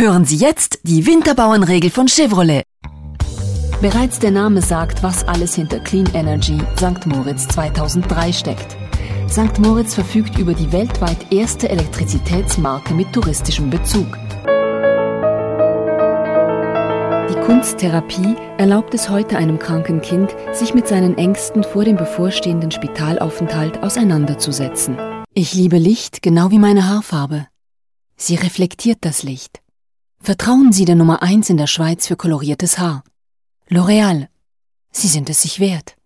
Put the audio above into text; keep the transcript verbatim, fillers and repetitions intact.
Hören Sie jetzt die Winterbauernregel von Chevrolet. Bereits der Name sagt, was alles hinter Clean Energy Sankt Moritz zweitausenddrei steckt. Sankt Moritz verfügt über die weltweit erste Elektrizitätsmarke mit touristischem Bezug. Die Kunsttherapie erlaubt es heute einem kranken Kind, sich mit seinen Ängsten vor dem bevorstehenden Spitalaufenthalt auseinanderzusetzen. Ich liebe Licht genau wie meine Haarfarbe. Sie reflektiert das Licht. Vertrauen Sie der Nummer eins in der Schweiz für koloriertes Haar. L'Oréal. Sie sind es sich wert.